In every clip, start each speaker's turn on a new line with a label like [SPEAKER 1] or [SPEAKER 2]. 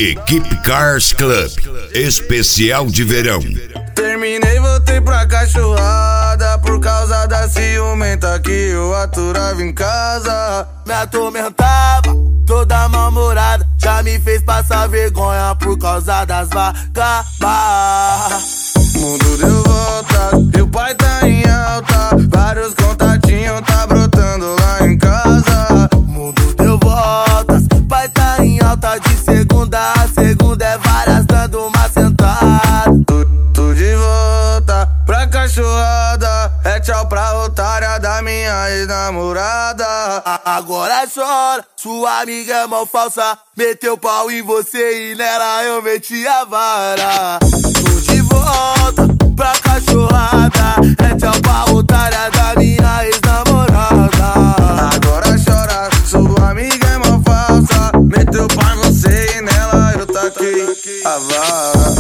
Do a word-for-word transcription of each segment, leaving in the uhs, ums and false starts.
[SPEAKER 1] Equipe Cars Club, especial de verão.
[SPEAKER 2] Terminei, voltei pra cachorrada por causa da ciumenta que eu aturava em casa.
[SPEAKER 3] Me atormentava, toda mal-humorada, já me fez passar vergonha por causa das vagabas.
[SPEAKER 2] Mundo deu volta e o pai tá em alta, vários contatinhos tá brotando lá em casa.
[SPEAKER 3] Mundo deu voltas, pai tá em alta de segunda a segunda, é várias dando uma sentada.
[SPEAKER 2] Tô, tô de volta pra cachorrada, é tchau pra otária da minha ex-namorada.
[SPEAKER 3] Agora chora, sua amiga é mó falsa, meteu pau em você e nela eu meti a vara. Tô de volta pra cachorrada, é tchau pra otária da minha ex-namorada.
[SPEAKER 2] Agora chora, sua amiga é mó falsa, meteu pau em você e nela eu taquei a vara.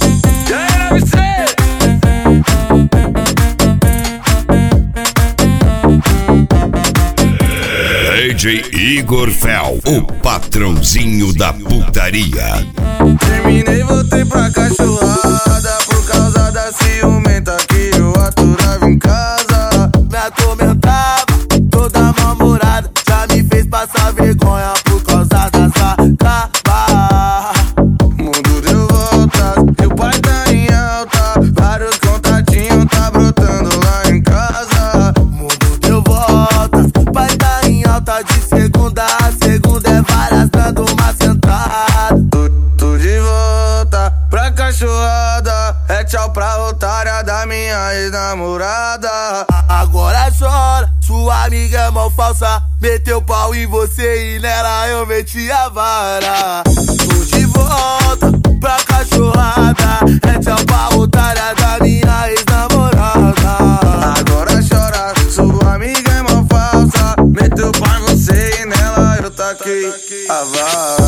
[SPEAKER 1] D J Igor Fel, o patrãozinho da putaria.
[SPEAKER 2] Terminei, voltei pra cachorrada por causa da ciumenta que eu aturava em casa.
[SPEAKER 3] Me atormentava, toda mal-humorada, já me fez passar vergonha por causa das vagabas.
[SPEAKER 2] Mundo deu volta e o pai tá em alta, vários contatinhos tá brotando lá em casa.
[SPEAKER 3] Mundo deu voltas, pai tá em alta de segunda a segunda, é várias dando uma sentada.
[SPEAKER 2] Tô, tô de volta pra cachorrada, é tchau pra otária da minha ex-namorada.
[SPEAKER 3] Agora chora, sua amiga é mó falsa, meteu pau em você e nela eu meti a vara. Tô de volta pra cachorrada, é tchau pra otária da minha ex-namorada.
[SPEAKER 2] Agora chora, sua amiga é mó falsa, meteu pau em você e nela eu taquei a vara.